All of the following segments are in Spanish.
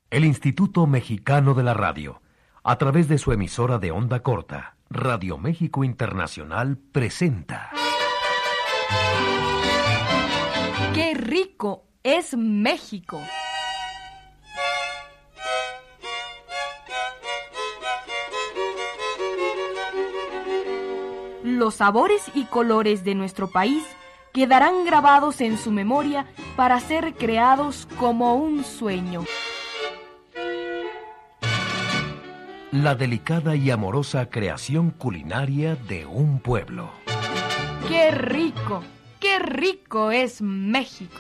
El Instituto Mexicano de la Radio, a través de su emisora de onda corta, Radio México Internacional, presenta... ¡Qué rico es México! Los sabores y colores de nuestro país quedarán grabados en su memoria para ser creados como un sueño. La delicada y amorosa creación culinaria de un pueblo. ¡Qué rico es México!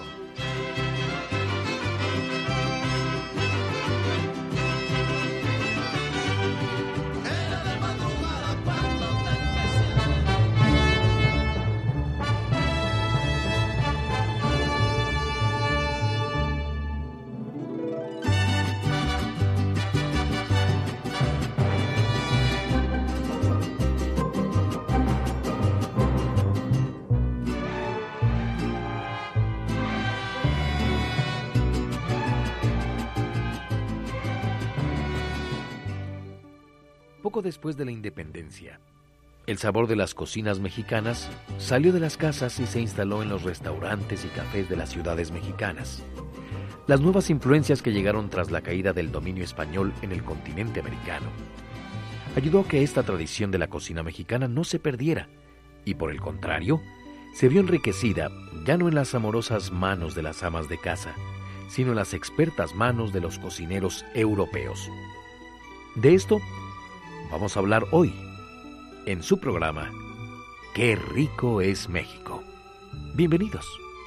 Poco después de la independencia, el sabor de las cocinas mexicanas salió de las casas y se instaló en los restaurantes y cafés de las ciudades mexicanas. Las nuevas influencias que llegaron tras la caída del dominio español en el continente americano ayudó a que esta tradición de la cocina mexicana no se perdiera y, por el contrario, se vio enriquecida ya no en las amorosas manos de las amas de casa, sino en las expertas manos de los cocineros europeos. De esto vamos a hablar hoy, en su programa, ¡Qué rico es México! Bienvenidos.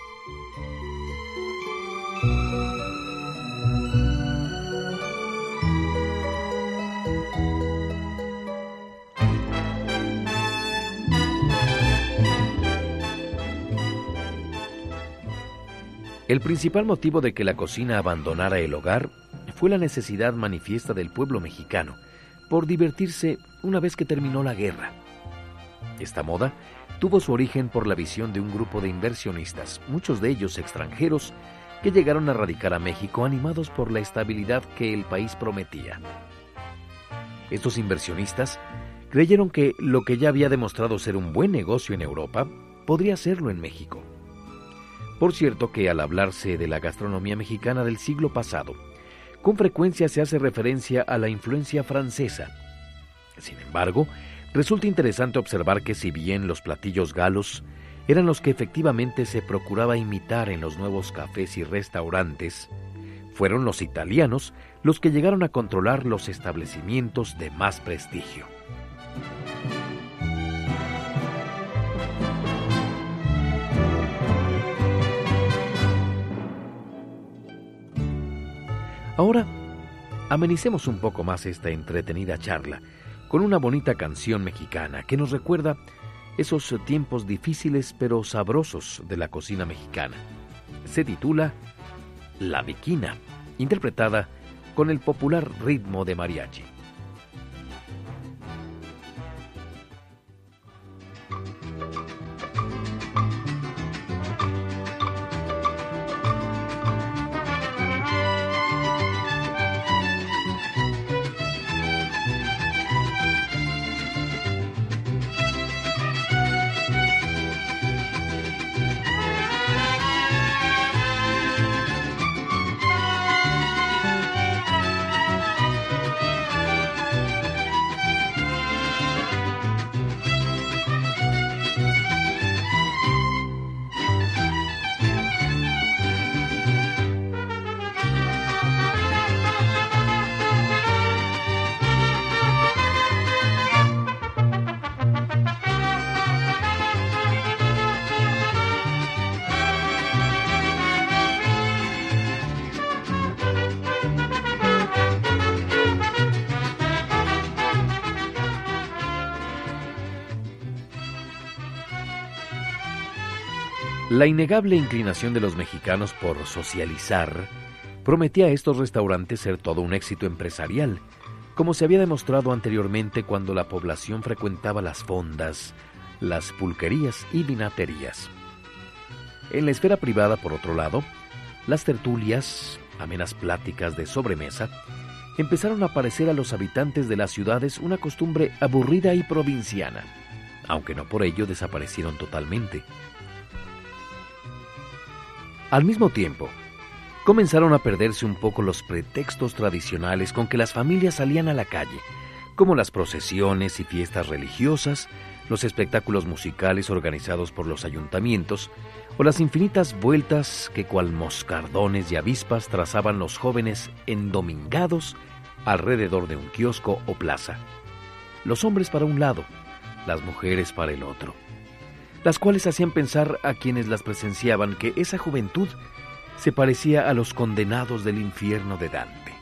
El principal motivo de que la cocina abandonara el hogar fue la necesidad manifiesta del pueblo mexicano por divertirse una vez que terminó la guerra. Esta moda tuvo su origen por la visión de un grupo de inversionistas, muchos de ellos extranjeros, que llegaron a radicar a México animados por la estabilidad que el país prometía. Estos inversionistas creyeron que lo que ya había demostrado ser un buen negocio en Europa, podría serlo en México. Por cierto que al hablarse de la gastronomía mexicana del siglo pasado, con frecuencia se hace referencia a la influencia francesa. Sin embargo, resulta interesante observar que si bien los platillos galos eran los que efectivamente se procuraba imitar en los nuevos cafés y restaurantes, fueron los italianos los que llegaron a controlar los establecimientos de más prestigio. Ahora, amenicemos un poco más esta entretenida charla con una bonita canción mexicana que nos recuerda esos tiempos difíciles pero sabrosos de la cocina mexicana. Se titula La Viquina, interpretada con el popular ritmo de mariachi. La innegable inclinación de los mexicanos por socializar prometía a estos restaurantes ser todo un éxito empresarial, como se había demostrado anteriormente cuando la población frecuentaba las fondas, las pulquerías y vinaterías. En la esfera privada, por otro lado, las tertulias, amenas pláticas de sobremesa, empezaron a aparecer a los habitantes de las ciudades una costumbre aburrida y provinciana, aunque no por ello desaparecieron totalmente. Al mismo tiempo, comenzaron a perderse un poco los pretextos tradicionales con que las familias salían a la calle, como las procesiones y fiestas religiosas, los espectáculos musicales organizados por los ayuntamientos, o las infinitas vueltas que cual moscardones y avispas trazaban los jóvenes endomingados alrededor de un kiosco o plaza. Los hombres para un lado, las mujeres para el otro, las cuales hacían pensar a quienes las presenciaban que esa juventud se parecía a los condenados del infierno de Dante.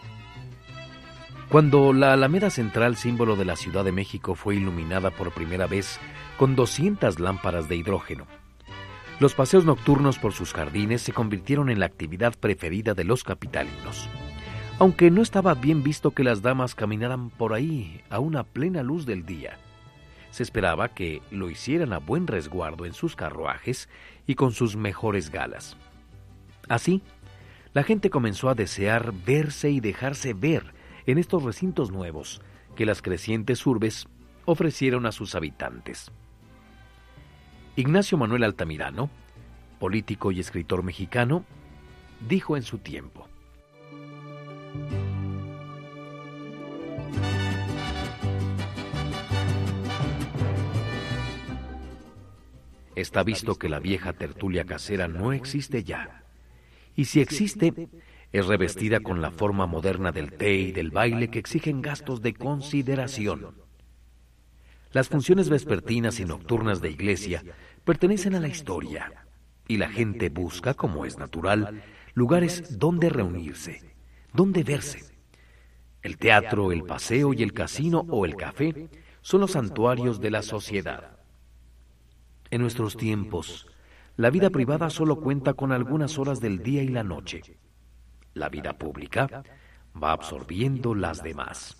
Cuando la Alameda Central, símbolo de la Ciudad de México, fue iluminada por primera vez con 200 lámparas de hidrógeno, los paseos nocturnos por sus jardines se convirtieron en la actividad preferida de los capitalinos, aunque no estaba bien visto que las damas caminaran por ahí a una plena luz del día. Se esperaba que lo hicieran a buen resguardo en sus carruajes y con sus mejores galas. Así, la gente comenzó a desear verse y dejarse ver en estos recintos nuevos que las crecientes urbes ofrecieron a sus habitantes. Ignacio Manuel Altamirano, político y escritor mexicano, dijo en su tiempo: está visto que la vieja tertulia casera no existe ya, y si existe, es revestida con la forma moderna del té y del baile que exigen gastos de consideración. Las funciones vespertinas y nocturnas de iglesia pertenecen a la historia, y la gente busca, como es natural, lugares donde reunirse, donde verse. El teatro, el paseo y el casino o el café son los santuarios de la sociedad. En nuestros tiempos, la vida privada solo cuenta con algunas horas del día y la noche. La vida pública va absorbiendo las demás.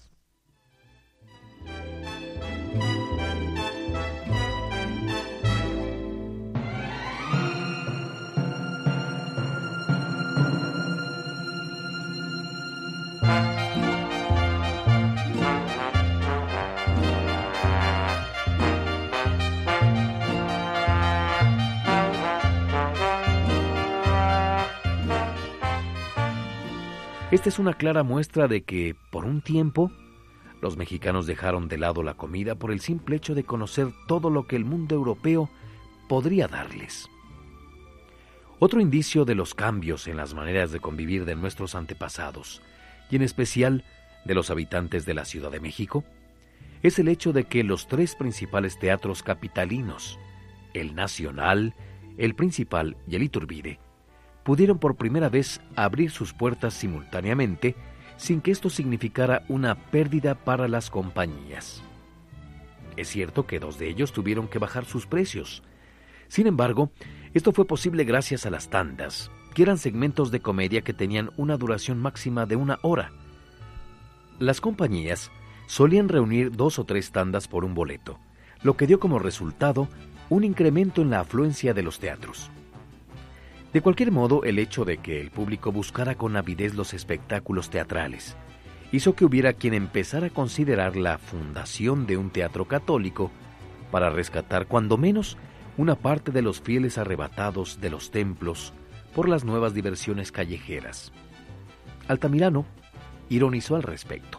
Esta es una clara muestra de que, por un tiempo, los mexicanos dejaron de lado la comida por el simple hecho de conocer todo lo que el mundo europeo podría darles. Otro indicio de los cambios en las maneras de convivir de nuestros antepasados, y en especial de los habitantes de la Ciudad de México, es el hecho de que los tres principales teatros capitalinos, el Nacional, el Principal y el Iturbide, pudieron por primera vez abrir sus puertas simultáneamente sin que esto significara una pérdida para las compañías. Es cierto que 2 de ellos tuvieron que bajar sus precios. Sin embargo, esto fue posible gracias a las tandas, que eran segmentos de comedia que tenían una duración máxima de 1 hora. Las compañías solían reunir 2 o 3 tandas por un boleto, lo que dio como resultado un incremento en la afluencia de los teatros. De cualquier modo, el hecho de que el público buscara con avidez los espectáculos teatrales hizo que hubiera quien empezara a considerar la fundación de un teatro católico para rescatar cuando menos una parte de los fieles arrebatados de los templos por las nuevas diversiones callejeras. Altamirano ironizó al respecto.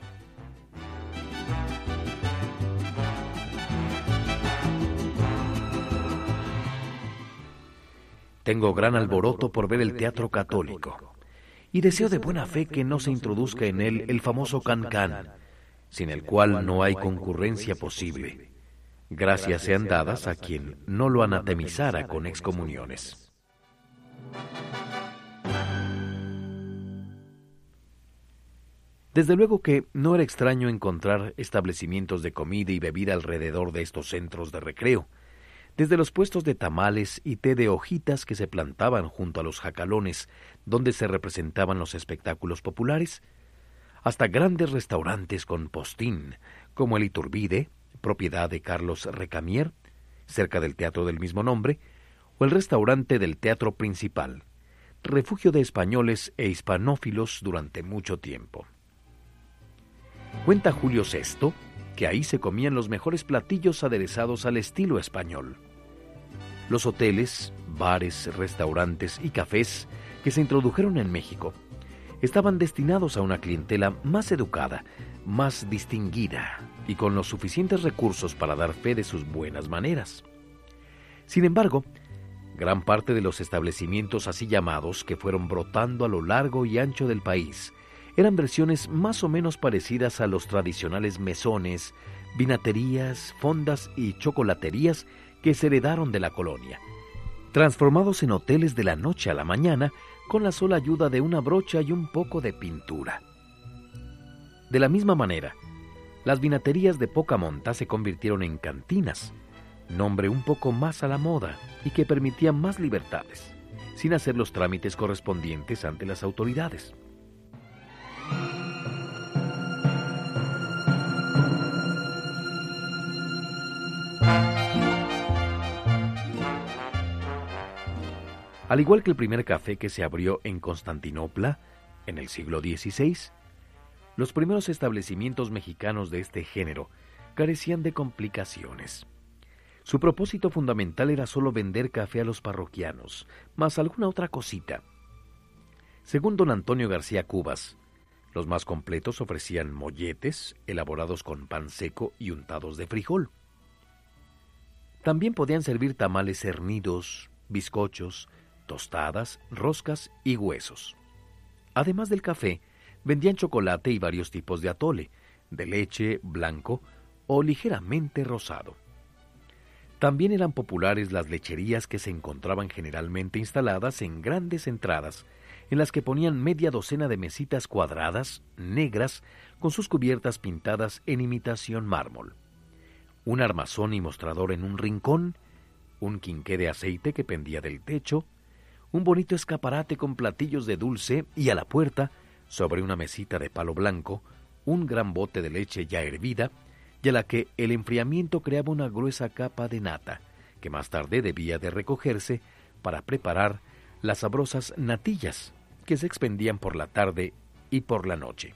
Tengo gran alboroto por ver el teatro católico, y deseo de buena fe que no se introduzca en él el famoso can-can, sin el cual no hay concurrencia posible. Gracias sean dadas a quien no lo anatemizara con excomuniones. Desde luego que no era extraño encontrar establecimientos de comida y bebida alrededor de estos centros de recreo, desde los puestos de tamales y té de hojitas que se plantaban junto a los jacalones donde se representaban los espectáculos populares, hasta grandes restaurantes con postín, como el Iturbide, propiedad de Carlos Recamier, cerca del teatro del mismo nombre, o el restaurante del Teatro Principal, refugio de españoles e hispanófilos durante mucho tiempo. Cuenta Julio VI que ahí se comían los mejores platillos aderezados al estilo español. Los hoteles, bares, restaurantes y cafés que se introdujeron en México estaban destinados a una clientela más educada, más distinguida y con los suficientes recursos para dar fe de sus buenas maneras. Sin embargo, gran parte de los establecimientos así llamados que fueron brotando a lo largo y ancho del país eran versiones más o menos parecidas a los tradicionales mesones, vinaterías, fondas y chocolaterías que se heredaron de la colonia, transformados en hoteles de la noche a la mañana con la sola ayuda de una brocha y un poco de pintura. De la misma manera, las vinaterías de poca monta se convirtieron en cantinas, nombre un poco más a la moda y que permitían más libertades, sin hacer los trámites correspondientes ante las autoridades. Al igual que el primer café que se abrió en Constantinopla en el siglo XVI, los primeros establecimientos mexicanos de este género carecían de complicaciones. Su propósito fundamental era solo vender café a los parroquianos, más alguna otra cosita. Según don Antonio García Cubas, los más completos ofrecían molletes elaborados con pan seco y untados de frijol. También podían servir tamales cernidos, bizcochos, tostadas, roscas y huesos. Además del café, vendían chocolate y varios tipos de atole, de leche, blanco o ligeramente rosado. También eran populares las lecherías que se encontraban generalmente instaladas en grandes entradas, en las que ponían media docena de mesitas cuadradas, negras, con sus cubiertas pintadas en imitación mármol. Un armazón y mostrador en un rincón, un quinqué de aceite que pendía del techo, un bonito escaparate con platillos de dulce y a la puerta, sobre una mesita de palo blanco, un gran bote de leche ya hervida y a la que el enfriamiento creaba una gruesa capa de nata, que más tarde debía de recogerse para preparar las sabrosas natillas que se expendían por la tarde y por la noche.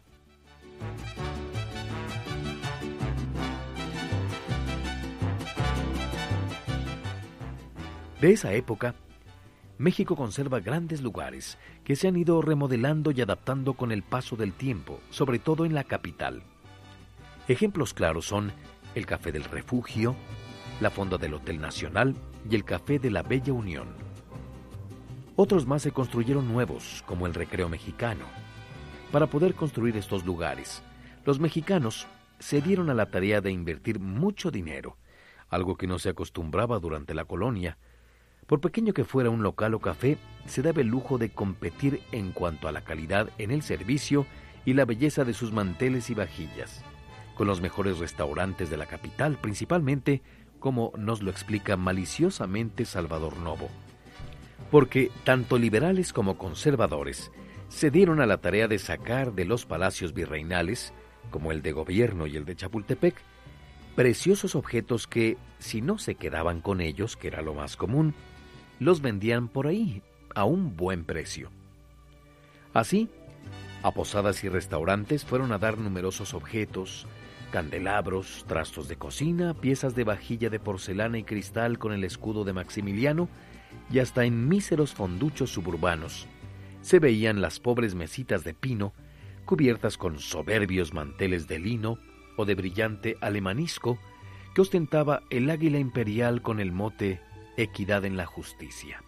De esa época, México conserva grandes lugares que se han ido remodelando y adaptando con el paso del tiempo, sobre todo en la capital. Ejemplos claros son el Café del Refugio, la fonda del Hotel Nacional y el Café de la Bella Unión. Otros más se construyeron nuevos, como el Recreo Mexicano. Para poder construir estos lugares, los mexicanos se dieron a la tarea de invertir mucho dinero, algo que no se acostumbraba durante la colonia. Por pequeño que fuera un local o café, se daba el lujo de competir en cuanto a la calidad en el servicio y la belleza de sus manteles y vajillas, con los mejores restaurantes de la capital, principalmente, como nos lo explica maliciosamente Salvador Novo. Porque tanto liberales como conservadores se dieron a la tarea de sacar de los palacios virreinales, como el de Gobierno y el de Chapultepec, preciosos objetos que, si no se quedaban con ellos, que era lo más común, los vendían por ahí a un buen precio. Así, a posadas y restaurantes fueron a dar numerosos objetos, candelabros, trastos de cocina, piezas de vajilla de porcelana y cristal con el escudo de Maximiliano, y hasta en míseros fonduchos suburbanos se veían las pobres mesitas de pino cubiertas con soberbios manteles de lino o de brillante alemanisco que ostentaba el águila imperial con el mote Equidad en la Justicia.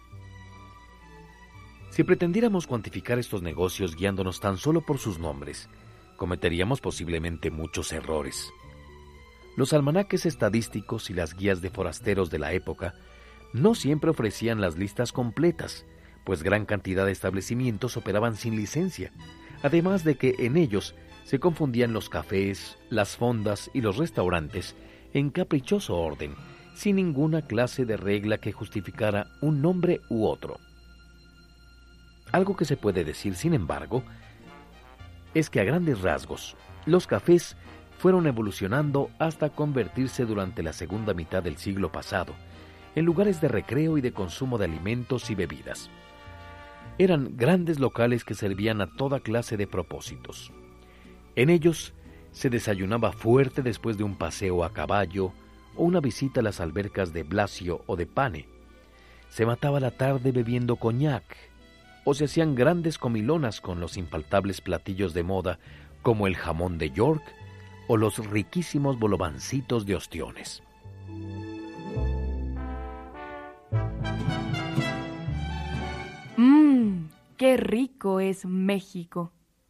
Si pretendiéramos cuantificar estos negocios guiándonos tan solo por sus nombres, cometeríamos posiblemente muchos errores. Los almanaques estadísticos y las guías de forasteros de la época no siempre ofrecían las listas completas, pues gran cantidad de establecimientos operaban sin licencia, además de que en ellos se confundían los cafés, las fondas y los restaurantes en caprichoso orden, sin ninguna clase de regla que justificara un nombre u otro. Algo que se puede decir, sin embargo, es que a grandes rasgos, los cafés fueron evolucionando hasta convertirse durante la segunda mitad del siglo pasado en lugares de recreo y de consumo de alimentos y bebidas. Eran grandes locales que servían a toda clase de propósitos. En ellos se desayunaba fuerte después de un paseo a caballo o una visita a las albercas de Blasio o de Pane. Se mataba la tarde bebiendo coñac, o se hacían grandes comilonas con los infaltables platillos de moda como el jamón de York o los riquísimos bolovancitos de ostiones. ¡Qué rico es México!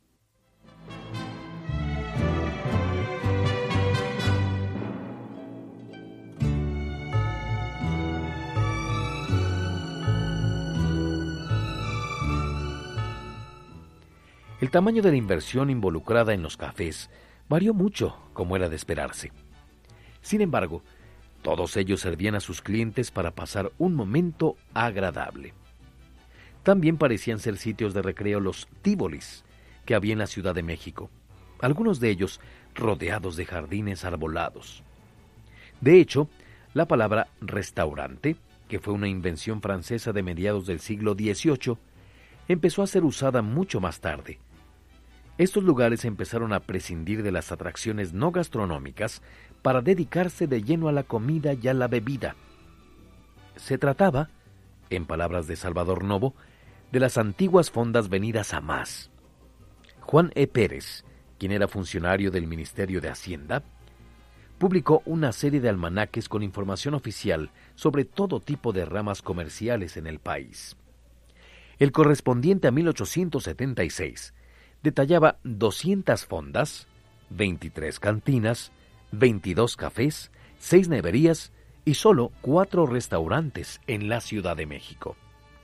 El tamaño de la inversión involucrada en los cafés varió mucho, como era de esperarse. Sin embargo, todos ellos servían a sus clientes para pasar un momento agradable. También parecían ser sitios de recreo los tívolis que había en la Ciudad de México, algunos de ellos rodeados de jardines arbolados. De hecho, la palabra restaurante, que fue una invención francesa de mediados del siglo XVIII, empezó a ser usada mucho más tarde. Estos lugares empezaron a prescindir de las atracciones no gastronómicas para dedicarse de lleno a la comida y a la bebida. Se trataba, en palabras de Salvador Novo, de las antiguas fondas venidas a más. Juan E. Pérez, quien era funcionario del Ministerio de Hacienda, publicó una serie de almanaques con información oficial sobre todo tipo de ramas comerciales en el país. El correspondiente a 1876 detallaba 200 fondas, 23 cantinas, 22 cafés, 6 neverías y solo 4 restaurantes en la Ciudad de México.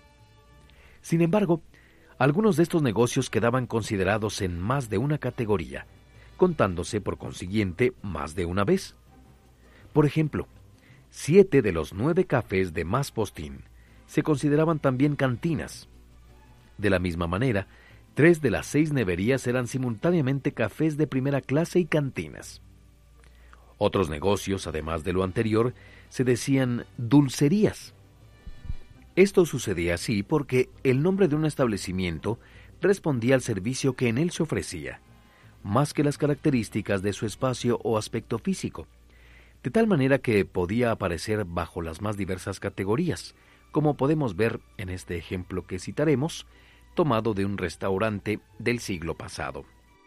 Sin embargo, algunos de estos negocios quedaban considerados en más de una categoría, contándose por consiguiente más de una vez. Por ejemplo, 7 de los 9 cafés de Mas Postín se consideraban también cantinas. De la misma manera, 3 de las 6 neverías eran simultáneamente cafés de primera clase y cantinas. Otros negocios, además de lo anterior, se decían dulcerías. Esto sucedía así porque el nombre de un establecimiento respondía al servicio que en él se ofrecía, más que las características de su espacio o aspecto físico, de tal manera que podía aparecer bajo las más diversas categorías, como podemos ver en este ejemplo que citaremos, tomado de un restaurante del siglo pasado.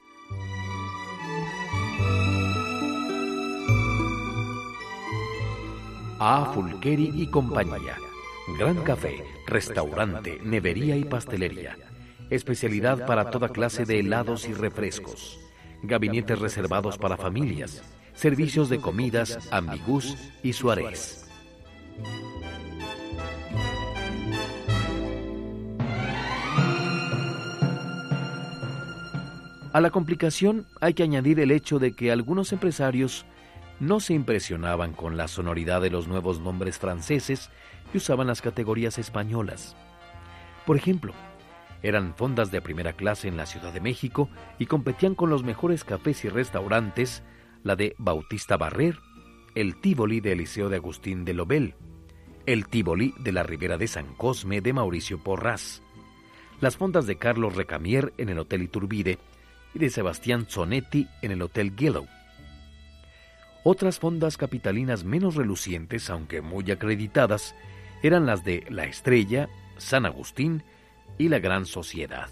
A. Fulqueri y compañía. Gran café, restaurante, nevería y pastelería. Especialidad para toda clase de helados y refrescos. Gabinetes reservados para familias. Servicios de comidas, ambigús y Suárez. A la complicación hay que añadir el hecho de que algunos empresarios no se impresionaban con la sonoridad de los nuevos nombres franceses y usaban las categorías españolas. Por ejemplo, eran fondas de primera clase en la Ciudad de México y competían con los mejores cafés y restaurantes, la de Bautista Barrer, el Tívoli de Eliseo de Agustín de Lobel, el Tívoli de la Ribera de San Cosme de Mauricio Porras, las fondas de Carlos Recamier en el Hotel Iturbide y de Sebastián Zonetti en el Hotel Gillow. Otras fondas capitalinas menos relucientes, aunque muy acreditadas, eran las de La Estrella, San Agustín y la Gran Sociedad.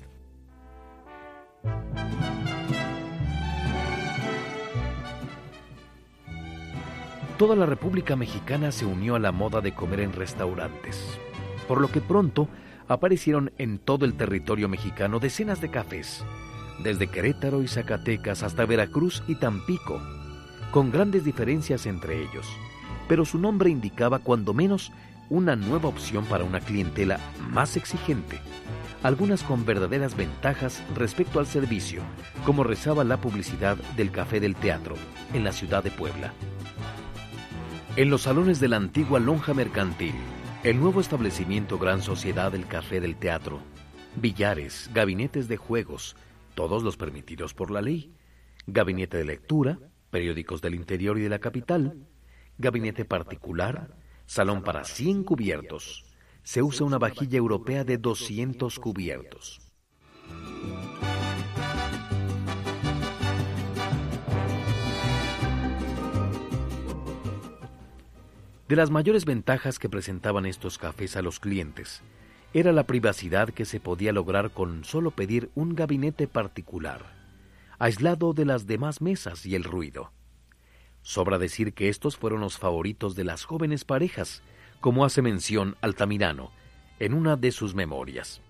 Toda la República Mexicana se unió a la moda de comer en restaurantes, por lo que pronto aparecieron en todo el territorio mexicano decenas de cafés, desde Querétaro y Zacatecas hasta Veracruz y Tampico, con grandes diferencias entre ellos, pero su nombre indicaba cuando menos una nueva opción para una clientela más exigente, algunas con verdaderas ventajas respecto al servicio, como rezaba la publicidad del Café del Teatro, en la ciudad de Puebla. En los salones de la antigua lonja mercantil, el nuevo establecimiento Gran Sociedad del Café del Teatro, billares, gabinetes de juegos, todos los permitidos por la ley, gabinete de lectura, periódicos del interior y de la capital, gabinete particular, salón para 100 cubiertos, se usa una vajilla europea de 200 cubiertos. De las mayores ventajas que presentaban estos cafés a los clientes era la privacidad que se podía lograr con solo pedir un gabinete particular, aislado de las demás mesas y el ruido. Sobra decir que estos fueron los favoritos de las jóvenes parejas, como hace mención Altamirano en una de sus memorias.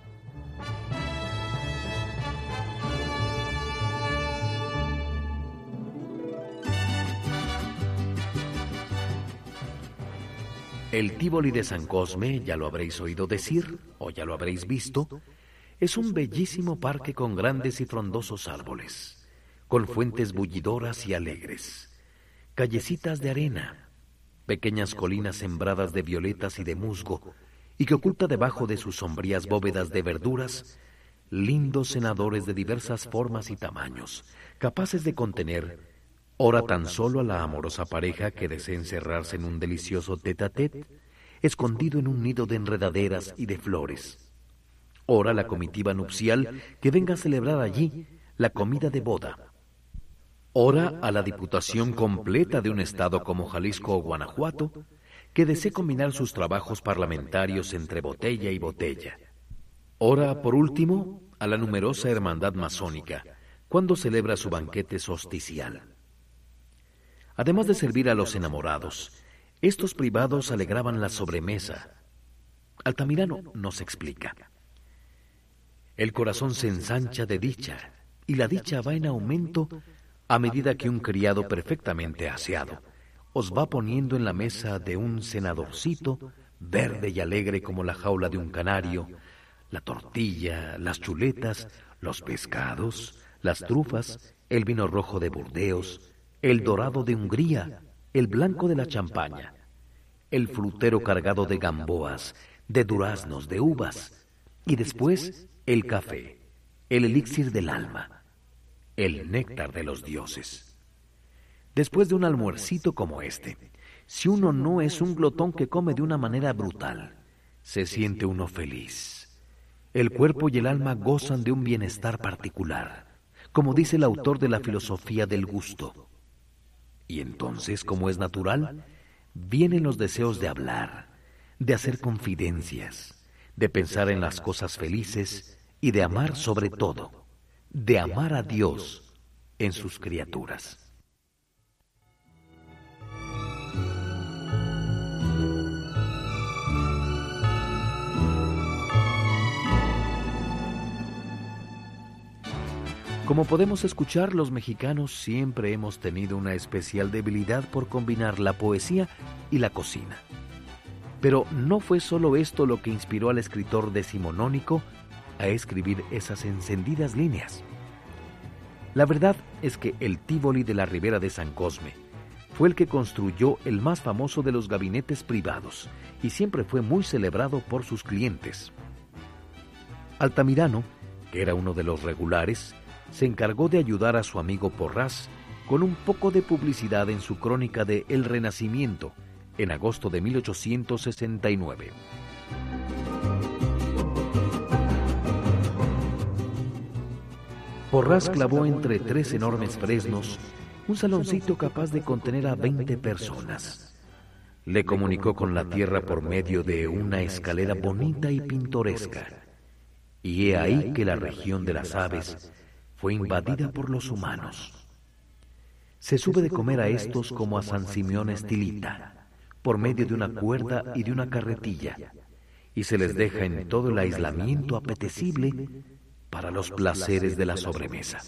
El Tívoli de San Cosme, ya lo habréis oído decir, o ya lo habréis visto, es un bellísimo parque con grandes y frondosos árboles, con fuentes bullidoras y alegres, callecitas de arena, pequeñas colinas sembradas de violetas y de musgo, y que oculta debajo de sus sombrías bóvedas de verduras, lindos cenadores de diversas formas y tamaños, capaces de contener ora tan solo a la amorosa pareja que desea encerrarse en un delicioso tête-à-tête, escondido en un nido de enredaderas y de flores. Ora la comitiva nupcial que venga a celebrar allí la comida de boda. Ora a la diputación completa de un estado como Jalisco o Guanajuato, que desee combinar sus trabajos parlamentarios entre botella y botella. Ora, por último, a la numerosa hermandad masónica, cuando celebra su banquete solsticial. Además de servir a los enamorados, estos privados alegraban la sobremesa. Altamirano nos explica: el corazón se ensancha de dicha, y la dicha va en aumento a medida que un criado perfectamente aseado os va poniendo en la mesa de un cenadorcito, verde y alegre como la jaula de un canario, la tortilla, las chuletas, los pescados, las trufas, el vino rojo de Burdeos, el dorado de Hungría, el blanco de la champaña, el frutero cargado de gamboas, de duraznos, de uvas, y después el café, el elixir del alma, el néctar de los dioses. Después de un almuercito como este, si uno no es un glotón que come de una manera brutal, se siente uno feliz. El cuerpo y el alma gozan de un bienestar particular, como dice el autor de la filosofía del gusto. Y entonces, como es natural, vienen los deseos de hablar, de hacer confidencias, de pensar en las cosas felices y de amar sobre todo, de amar a Dios en sus criaturas. Como podemos escuchar, los mexicanos siempre hemos tenido una especial debilidad por combinar la poesía y la cocina. Pero no fue solo esto lo que inspiró al escritor decimonónico a escribir esas encendidas líneas. La verdad es que el Tívoli de la Ribera de San Cosme fue el que construyó el más famoso de los gabinetes privados y siempre fue muy celebrado por sus clientes. Altamirano, que era uno de los regulares, se encargó de ayudar a su amigo Porras con un poco de publicidad en su crónica de El Renacimiento, en agosto de 1869. Porras clavó entre 3 enormes fresnos un saloncito capaz de contener a 20 personas. Le comunicó con la tierra por medio de una escalera bonita y pintoresca. Y he ahí que la región de las aves fue invadida por los humanos. Se sube de comer a estos como a San Simeón Estilita, por medio de una cuerda y de una carretilla, y se les deja en todo el aislamiento apetecible para los placeres de la sobremesa.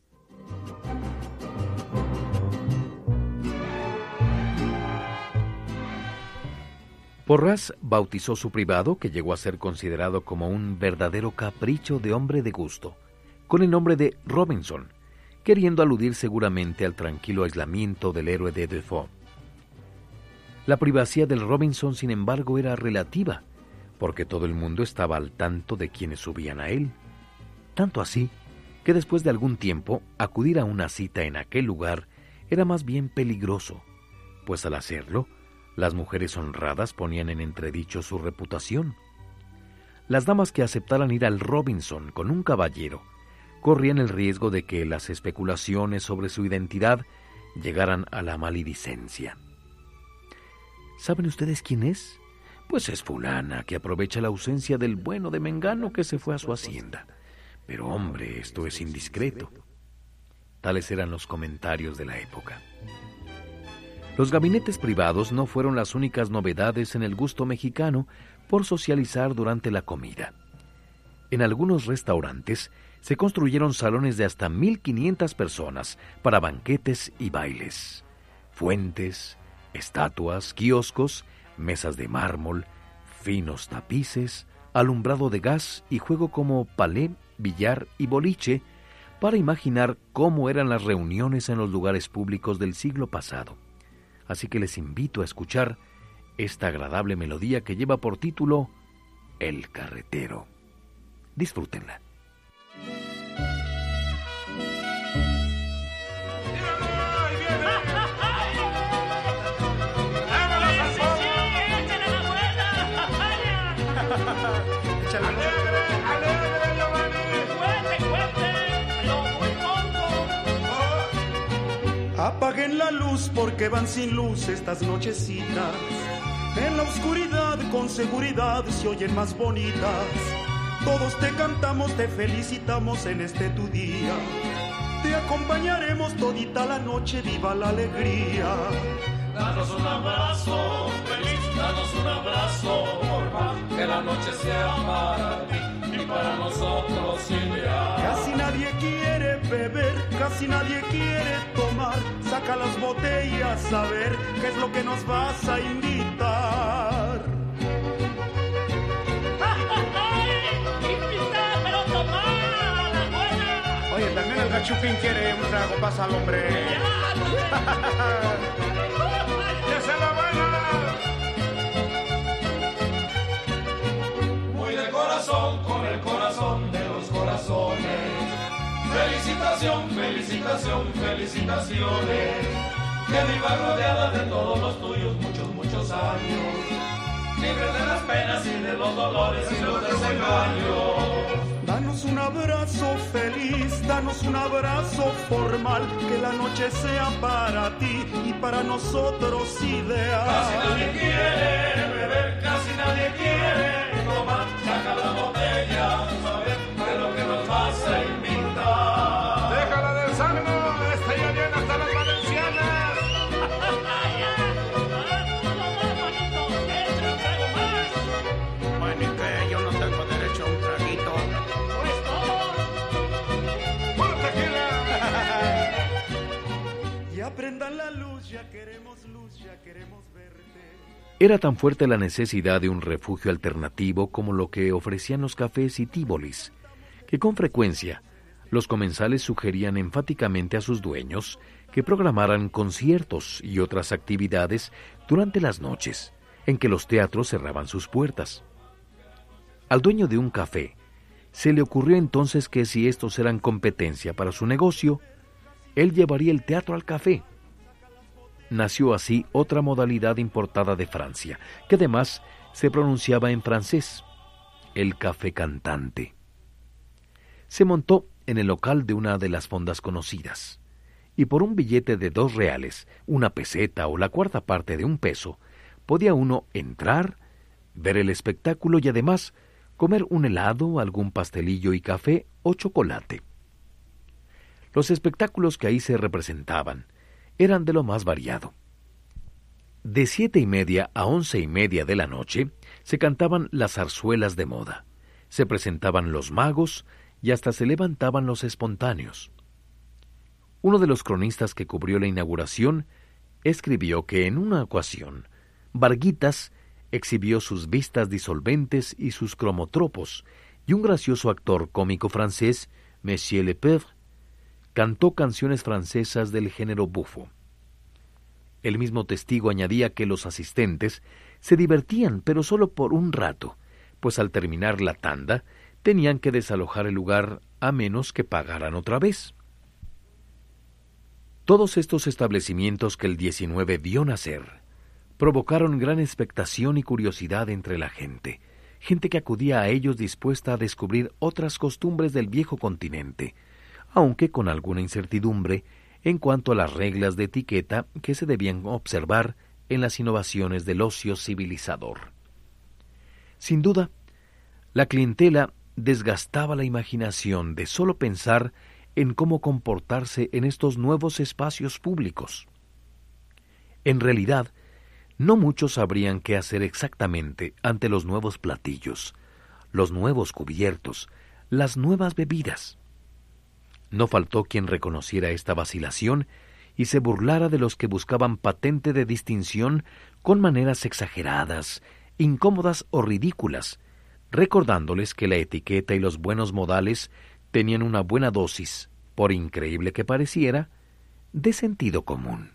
Porras bautizó su privado, que llegó a ser considerado como un verdadero capricho de hombre de gusto, con el nombre de Robinson, queriendo aludir seguramente al tranquilo aislamiento del héroe de Defoe. La privacidad del Robinson, sin embargo, era relativa, porque todo el mundo estaba al tanto de quienes subían a él. Tanto así, que después de algún tiempo, acudir a una cita en aquel lugar era más bien peligroso, pues al hacerlo, Las mujeres honradas ponían en entredicho su reputación. Las damas que aceptaran ir al Robinson con un caballero corrían el riesgo de que las especulaciones sobre su identidad llegaran a la maledicencia. ¿Saben ustedes quién es? Pues es fulana, que aprovecha la ausencia del bueno de Mengano que se fue a su hacienda. Pero hombre, esto es indiscreto. Tales eran los comentarios de la época. Los gabinetes privados no fueron las únicas novedades en el gusto mexicano por socializar durante la comida. En algunos restaurantes se construyeron salones de hasta 1,500 personas para banquetes y bailes. Fuentes, estatuas, kioscos, mesas de mármol, finos tapices, alumbrado de gas y juego como palé, billar y boliche para imaginar cómo eran las reuniones en los lugares públicos del siglo pasado. Así que les invito a escuchar esta agradable melodía que lleva por título El Carretero. Disfrútenla. Apaguen la luz porque van sin luz estas nochecitas. En la oscuridad con seguridad se oyen más bonitas. Todos te cantamos, te felicitamos en este tu día. Te acompañaremos todita la noche, viva la alegría. Danos un abrazo, feliz, danos un abrazo, porfa, que la noche sea para ti y para nosotros ideal. Casi nadie quiere beber, casi nadie quiere tomar. Saca las botellas a ver qué es lo que nos vas a invitar. Invitar, pero tomar, la buena. Oye, también el gachupín quiere un trago, pasa al hombre. ¡Ya se la buena! Muy de corazón, con el corazón de los corazones. Felicitación, felicitación, felicitaciones. Que viva rodeada de todos los tuyos muchos, muchos años. Libre de las penas y de los dolores y los desengaños. Danos un abrazo feliz, danos un abrazo formal, que la noche sea para ti y para nosotros ideal. Casi nadie quiere beber, casi nadie quiere tomar. Saca la botella, saber de lo que nos vas a invitar. Déjala del sangre, este ya viene hasta las valencianas. Bueno, y que yo no tengo derecho a un traguito. ¡Puro tequila! Ya prendan la luz, ya queremos verte. Era tan fuerte la necesidad de un refugio alternativo como lo que ofrecían los cafés y tíbolis, que con frecuencia los comensales sugerían enfáticamente a sus dueños que programaran conciertos y otras actividades durante las noches en que los teatros cerraban sus puertas. Al dueño de un café se le ocurrió entonces que si estos eran competencia para su negocio, él llevaría el teatro al café. Nació así otra modalidad importada de Francia, que además se pronunciaba en francés, el café cantante. Se montó en el local de una de las fondas conocidas, y por un billete de 2 reales, 1 peseta o la cuarta parte de 1 peso, podía uno entrar, ver el espectáculo y además comer un helado, algún pastelillo y café o chocolate. Los espectáculos que ahí se representaban eran de lo más variado. De 7:30 a 11:30 de la noche se cantaban las zarzuelas de moda, se presentaban los magos y hasta se levantaban los espontáneos. Uno de los cronistas que cubrió la inauguración escribió que en una ocasión Varguitas exhibió sus vistas disolventes y sus cromotropos, y un gracioso actor cómico francés, Monsieur Lepevre, cantó canciones francesas del género bufo. El mismo testigo añadía que los asistentes se divertían, pero solo por un rato, pues al terminar la tanda tenían que desalojar el lugar a menos que pagaran otra vez. Todos estos establecimientos que el 19 vio nacer provocaron gran expectación y curiosidad entre la gente que acudía a ellos dispuesta a descubrir otras costumbres del viejo continente, aunque con alguna incertidumbre en cuanto a las reglas de etiqueta que se debían observar en las innovaciones del ocio civilizador. Sin duda, la clientela desgastaba la imaginación de solo pensar en cómo comportarse en estos nuevos espacios públicos. En realidad, no muchos sabrían qué hacer exactamente ante los nuevos platillos, los nuevos cubiertos, las nuevas bebidas. No faltó quien reconociera esta vacilación y se burlara de los que buscaban patente de distinción con maneras exageradas, incómodas o ridículas, recordándoles que la etiqueta y los buenos modales tenían una buena dosis, por increíble que pareciera, de sentido común.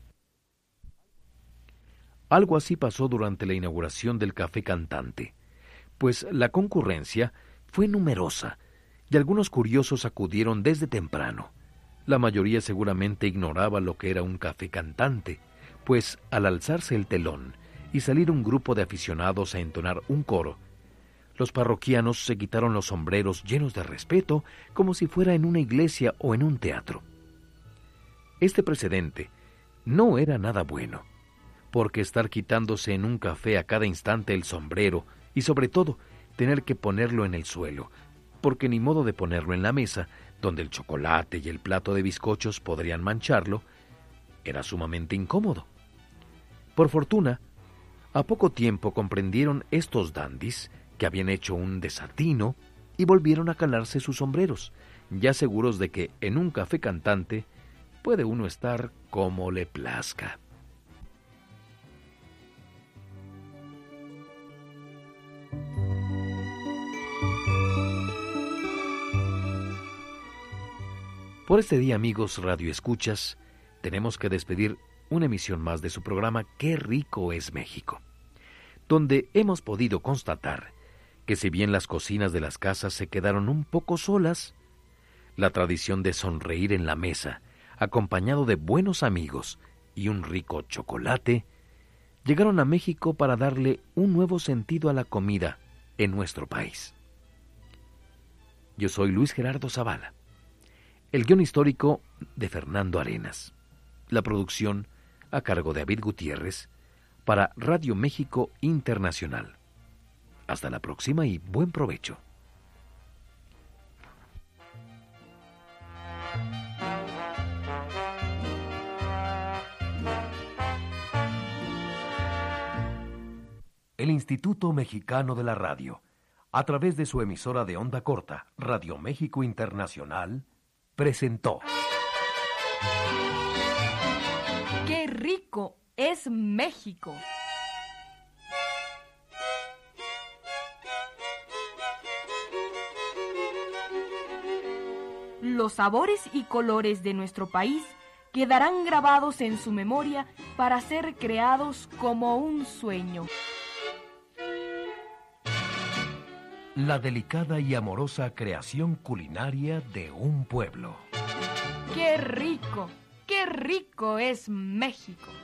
Algo así pasó durante la inauguración del Café Cantante, pues la concurrencia fue numerosa y algunos curiosos acudieron desde temprano. La mayoría seguramente ignoraba lo que era un café cantante, pues al alzarse el telón y salir un grupo de aficionados a entonar un coro, los parroquianos se quitaron los sombreros llenos de respeto como si fuera en una iglesia o en un teatro. Este precedente no era nada bueno, porque estar quitándose en un café a cada instante el sombrero y sobre todo tener que ponerlo en el suelo, porque ni modo de ponerlo en la mesa, donde el chocolate y el plato de bizcochos podrían mancharlo, era sumamente incómodo. Por fortuna, a poco tiempo comprendieron estos dandis que habían hecho un desatino y volvieron a calarse sus sombreros, ya seguros de que en un café cantante puede uno estar como le plazca. Por este día, amigos radioescuchas, tenemos que despedir una emisión más de su programa Qué rico es México, donde hemos podido constatar que si bien las cocinas de las casas se quedaron un poco solas, la tradición de sonreír en la mesa, acompañado de buenos amigos y un rico chocolate, llegaron a México para darle un nuevo sentido a la comida en nuestro país. Yo soy Luis Gerardo Zavala. El guión histórico de Fernando Arenas. La producción a cargo de David Gutiérrez para Radio México Internacional. Hasta la próxima y buen provecho. El Instituto Mexicano de la Radio, a través de su emisora de onda corta, Radio México Internacional, presentó ¡Qué rico es México! Los sabores y colores de nuestro país quedarán grabados en su memoria para ser creados como un sueño. La delicada y amorosa creación culinaria de un pueblo. ¡Qué rico! ¡Qué rico es México!